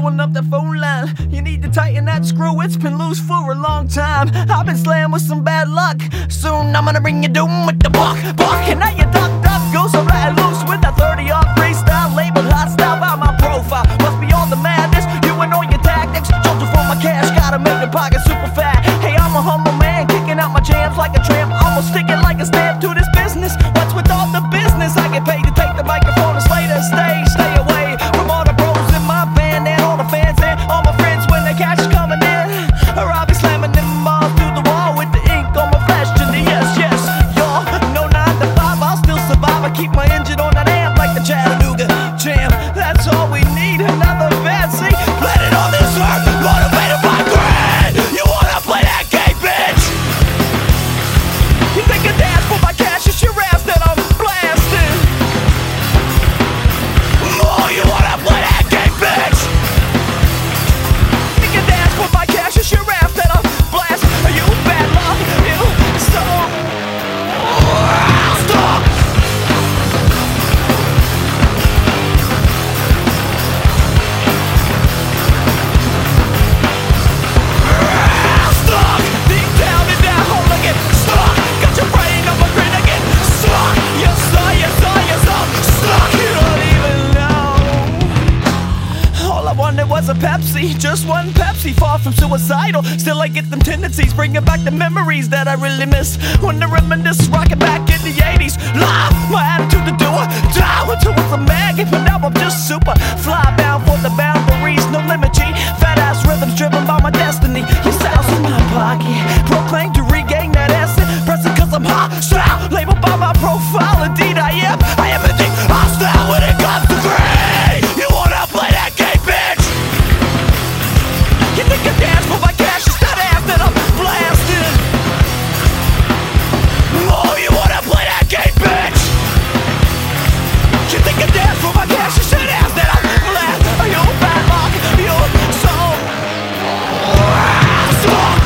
blowing up the phone line. You need to tighten that screw, it's been loose for a long time. I've been slammed with some bad luck. Soon I'm gonna bring you doom with the buck. And now you ducked up, goes so right loose with that 30-off freestyle labeled hot style by my profile. Must be all the madness, you and all your tactics. Soldier for my cash, gotta make the pocket super fat. Hey, I'm a humble man, kicking out my jams like a tramp. Almost sticking like a stamp to this business. What's with all the business? I get paid to take the microphone and slay the stage. Stay away from all the bros in my band and all the fans and all my friends when the cash is coming in. Or I'll be slamming them balls through the wall with the ink on my flesh. And the yes, yes, y'all. No 9 to 5, I'll still survive. I keep my engine on that amp like the Chattanooga Jam. That's all we need, another fancy. Planet on this earth, motivated by greed. You wanna play that game, bitch? You think a dance for my cash is your ass that I'm blasting? Oh, you wanna play that game, bitch? You can dance for my cash is your ass that I'm blasting. You bad luck, you so stop. Stuck deep down in that hole again. Stuck, got your brain on my grin again. Stuck, yes sir, yes sir, yes sir. Stuck, you don't even know. All I wanted was a Pepsi, just one Pepsi. Far from suicidal, still I get them tendencies, bringing back the memories that I really miss. When to reminisce, rocking back in the 80s. Lie, my attitude to do it, down until it's a maggot. But now I'm just super fly, bound for the boundaries, no limit G. Fat ass rhythms driven by my destiny. Your style's in my pocket, proclaim to regain that essence. Pressing cause I'm hot, style, labeled by my profile. Indeed I am indeed hostile when it comes to greed. You wanna play that game, bitch? You think you dance for my cash, it's that ass that I'm blasting. Oh, you wanna play that game, bitch? You think you dance for my cash, it's that ass that I'm blasting. You bad luck, you so stuck.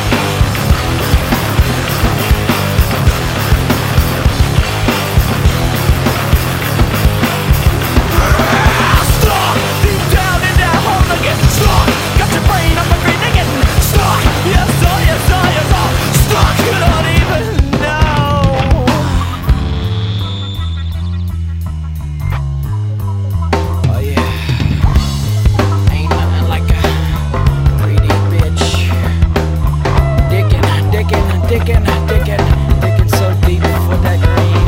Stuck deep down in that hole again. Stuck, got your brain on my green again. Stuck, yes sir, yes sir, yes sir. Stuck, you don't even know. Oh yeah, ain't nothing like a greedy bitch. Digging so deep for that green.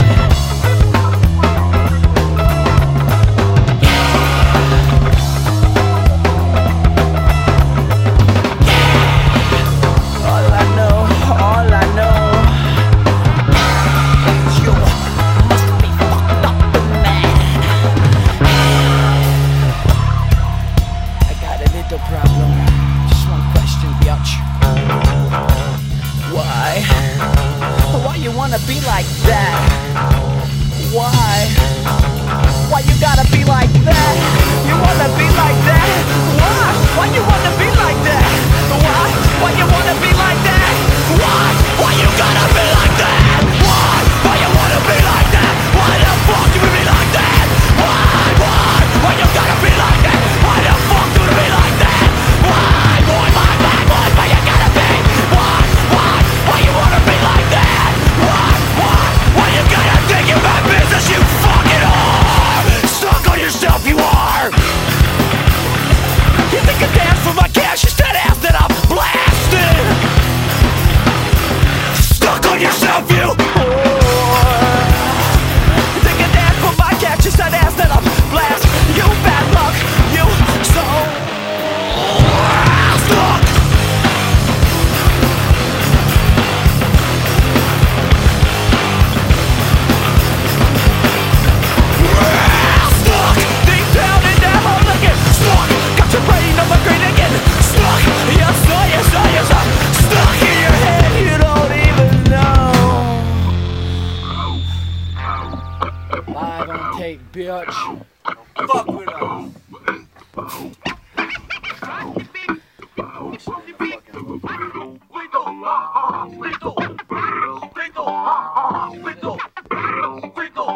All I know is you must be fucked up and mad. I got a little problem, just one question, biatch. Why you wanna be like that? Why you gotta be like that? You wanna be like that? Why you wanna be like that? Why you wanna be like that? Why you gotta be like that? Why you wanna be like that? Why the fuck you be like that? Why you gotta be like that? Why the fuck you be like that? Why you gotta be? Why you wanna be like that? Why you gotta think in my business, you fucking whore? Stuck on yourself, you are. You think you dance for my cash, it's that ass that I'm blasting. Stuck on yourself, you whore. You think you dance for my cash, it's that ass that I'm blasting. You bad luck, you so stuck. Stuck deep down in that hole again. Stuck, got your brain on my green again. Stuck, yes sir, yes sir, yes sir. Stuck in your head, you don't even know. Live on tape, bitch. Fuck with us.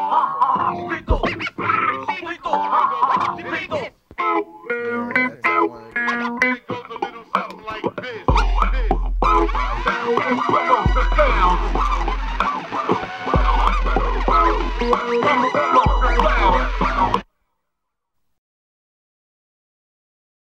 That's that one.